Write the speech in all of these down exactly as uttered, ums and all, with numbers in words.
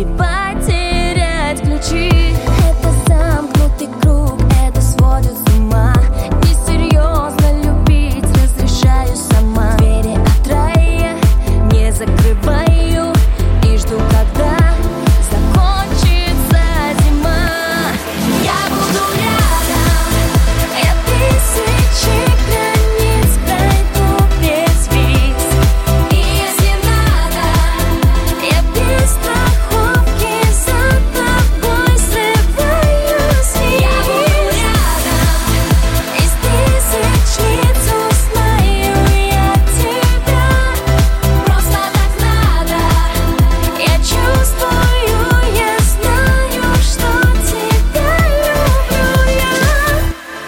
и потерять ключи. Это замкнутый круг, это сводит с ума. Несерьезно любить разрешаю сама. Двери от рая не закрываю и жду, когда закончится зима. Я буду рядом, я тысячи границ пройду без виз. И если надо, я без страховки за тобой срываюсь. Я буду рядом, из тысяч лиц узнаю я тебя. Просто так надо, я чувствую, я знаю, что тебя люблю я.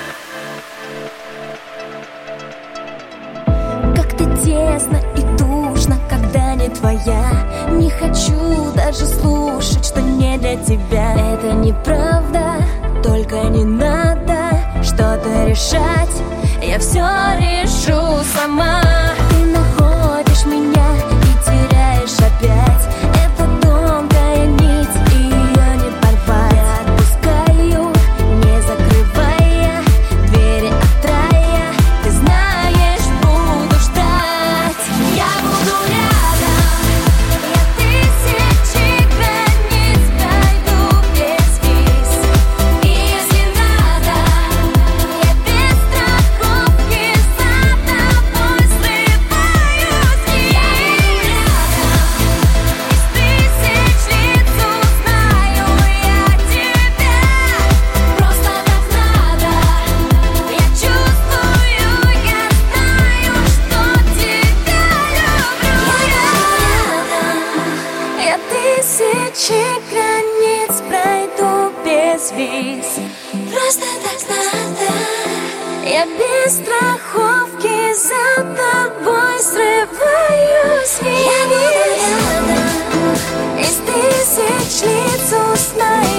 Как-то тесно и душно, когда не твоя. Не хочу даже слушать, что не для тебя. Это неправда, только не надо что-то решать. Я все решу сама. Ты находишь меня и теряешь опять. Это тонкая нить, ее не порвать. Я отпускаю, не закрывая двери от рая. Ты знаешь, буду ждать. Я буду рядом, я тысячи границ пройду без виз. И если надо, я без страховки за тобой срываюсь. Я буду рядом, из тысяч лиц узнаю я тебя. Просто так надо, я чувствую, я знаю, что тебя люблю я. Я тысячи границ пройду без виз. Просто так надо, я без страховки за тобой срываюсь. Я буду рядом, из тысяч лиц узнаю